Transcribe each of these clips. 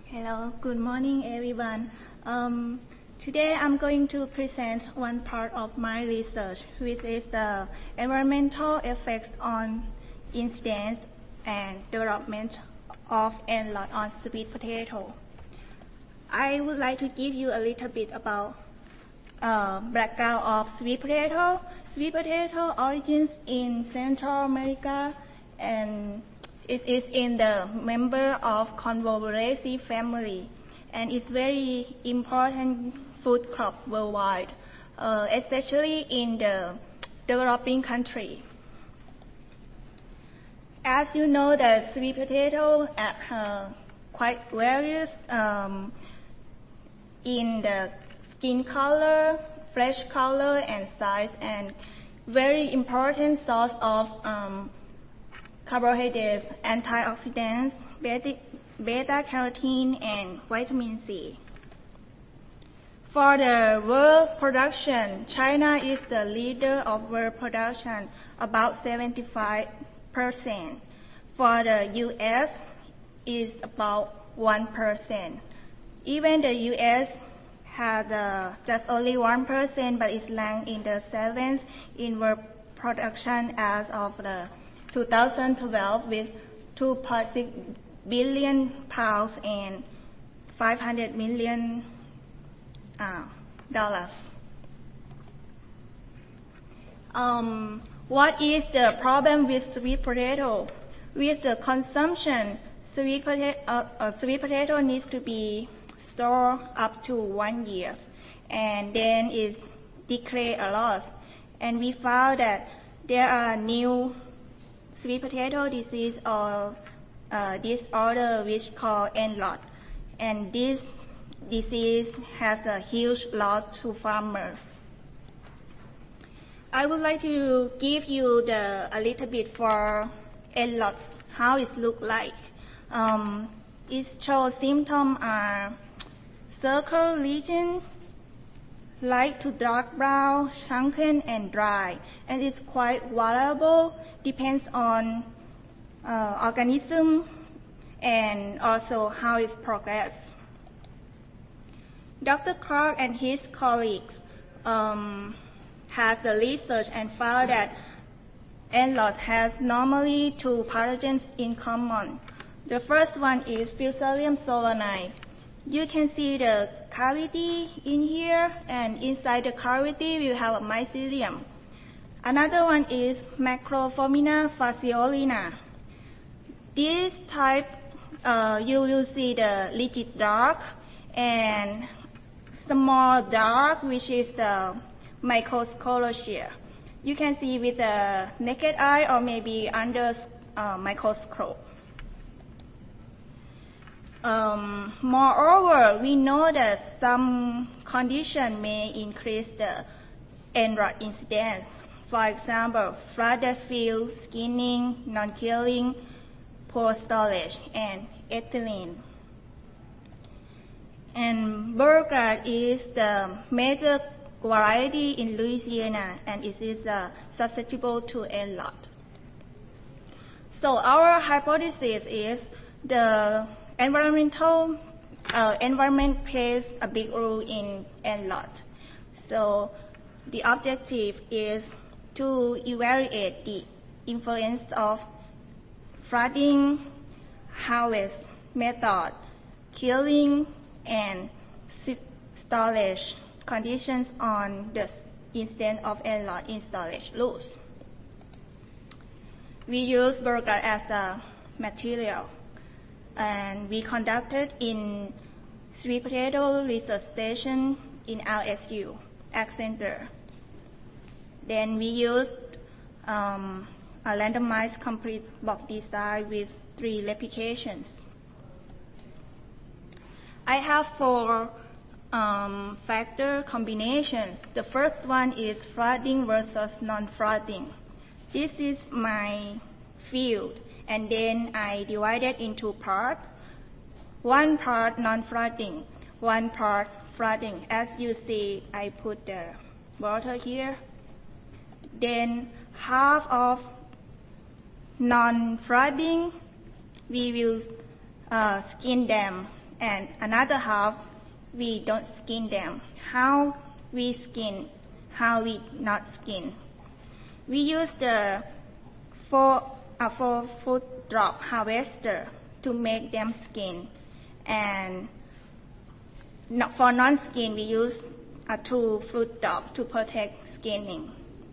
Hello, good morning everyone. Today I'm going to present one part of my research, which is the environmental effects on incidence and development of NLOT on sweet potato. I would like to give you a little bit about background of sweet potato. Sweet potato origins in Central America, and it is in the member of Convolvulaceae family, and it's very important food crop worldwide, especially in the developing country. As you know, the sweet potato are quite various in the skin color, flesh color, and size, and very important source of carbohydrates, antioxidants, beta-carotene, and vitamin C. For the world production, China is the leader of world production, about 75%. For the U.S., is about 1%. Even the U.S. has just only 1%, but it's ranked in the 7th in world production as of the 2012 with 2.6 billion pounds and $500 million. What is the problem with sweet potato? With the consumption, sweet potato needs to be stored up to 1 year, and then it degrades a lot. And we found that there are new sweet potato disease or disorder which called NLOT, and this disease has a huge loss to farmers. I would like to give you a little bit for NLOT, how it looks like. It shows symptoms are circle lesions, light to dark brown, shrunken and dry, and it's quite variable, depends on organism and also how it progresses. Dr. Clark and his colleagues have the research and found that NLOT has normally two pathogens in common. The first one is Fusarium solani. You can see the cavity in here, and inside the cavity we have a mycelium. Another one is Macrophomina fasciolina. This type, you will see the rigid dark and small dark, which is the mycoscholosia. You can see with the naked eye or maybe under microscope. Moreover, we know that some condition may increase the NLOT incidence. For example, flooded field, skinning, non-killing, poor storage, and ethylene. And Burgard is the major variety in Louisiana, and it is susceptible to NLOT. So our hypothesis is the environment plays a big role in NLOT. So the objective is to evaluate the influence of flooding, harvest method, killing, and storage conditions on the incidence of NLOT in storage loss. We use Burgard as a material, and we conducted in sweet potato research station in LSU, Ag Center. Then we used a randomized complete box design with 3 replications. I have 4 factor combinations. The first one is flooding versus non-flooding. This is my field, and then I divided into parts. 1 part non-flooding, 1 part flooding. As you see, I put the water here. Then half of non-flooding, we will skin them and another half we don't skin them. How we skin, how we not skin. We use the 4-foot drop harvester to make them skin, and for non-skin we use a 2-foot drop to protect skinning.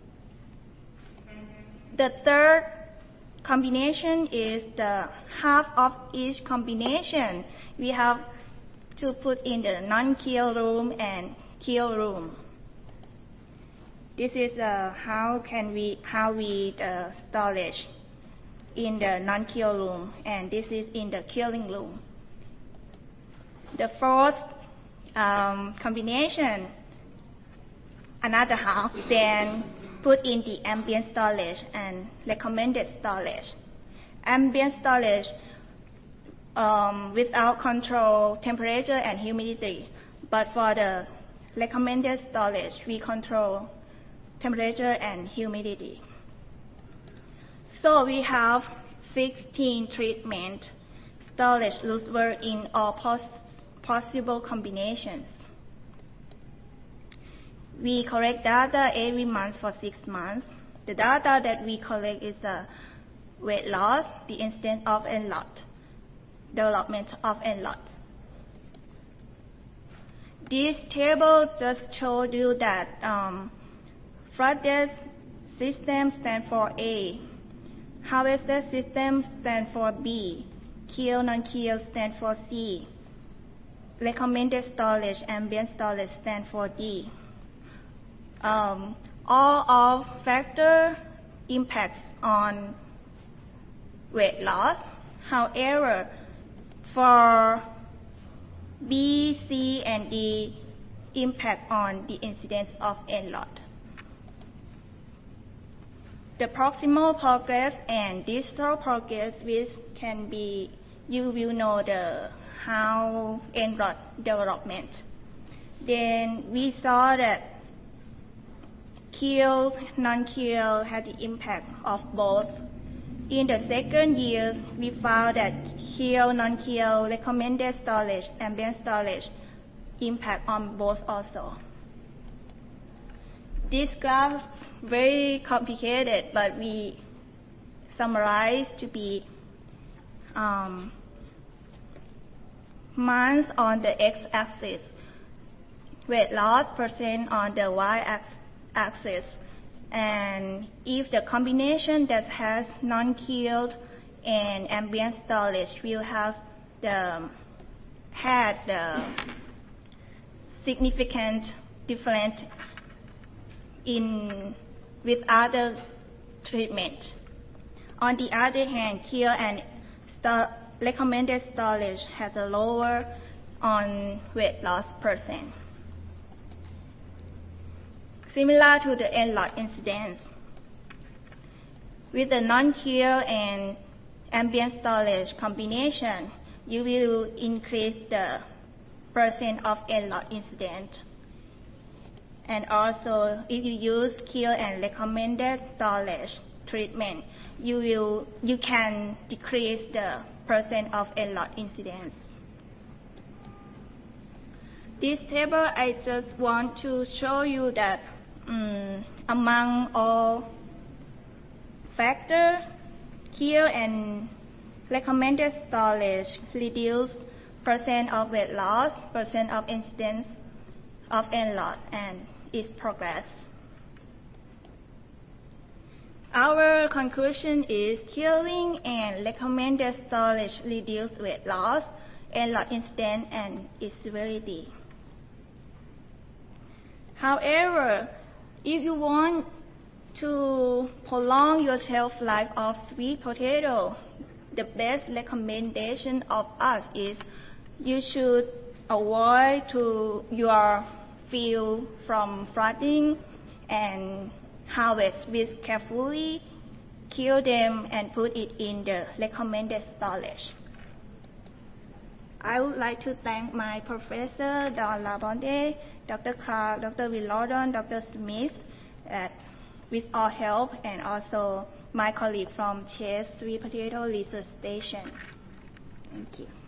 The third combination is the half of each combination. We have to put in the non-kill room and kill room. This is how we storage in the non-kill room, and this is in the killing room. The fourth combination, another half, then put in the ambient storage and recommended storage. Ambient storage without control temperature and humidity, but for the recommended storage we control temperature and humidity. So we have 16 treatment storage loosework in all possible combinations. We collect data every month for 6 months. The data that we collect is the weight loss, the incidence of ENLOT, development of ENLOT. This table just showed you that flooded system stands for A, harvested system stands for B, kill non-kill stands for C, recommended storage, ambient storage stands for D. All of factor impacts on weight loss. However, for B, C, and D impact on the incidence of ENLOT. The proximal progress and distal progress, which can be, you will know how ENLOT development. Then we saw that kill, non-kill had the impact of both. In the second year, we found that kill, non-kill, recommended storage, ambient storage impact on both also. This graph is very complicated, but we summarize to be months on the x-axis, weight loss percent on the y-axis, and if the combination that has non-killed and ambient storage will have the significant difference with other treatment. On the other hand, kill and recommended storage has a lower on weight loss percent. Similar to the ENLOT incidence, with the non-kill and ambient storage combination, you will increase the percent of ENLOT incident. And also, if you use kill and recommended storage treatment, you can decrease the percent of ENLOT incidence. This table, I just want to show you that among all factors, kill and recommended storage reduce percent of weight loss, percent of incidence of ENLOT, and its progress. Our conclusion is killing and recommended storage reduce weight loss, ENLOT incidence, and its severity. However, if you want to prolong your shelf life of sweet potato, the best recommendation of us is you should avoid your field from flooding and harvest with carefully, kill them and put it in the recommended storage. I would like to thank my professor, Dr. Labonte, Dr. Clark, Dr. Willodon, Dr. Smith, with all help, and also my colleague from Chase Sweet Potato Research Station. Thank you.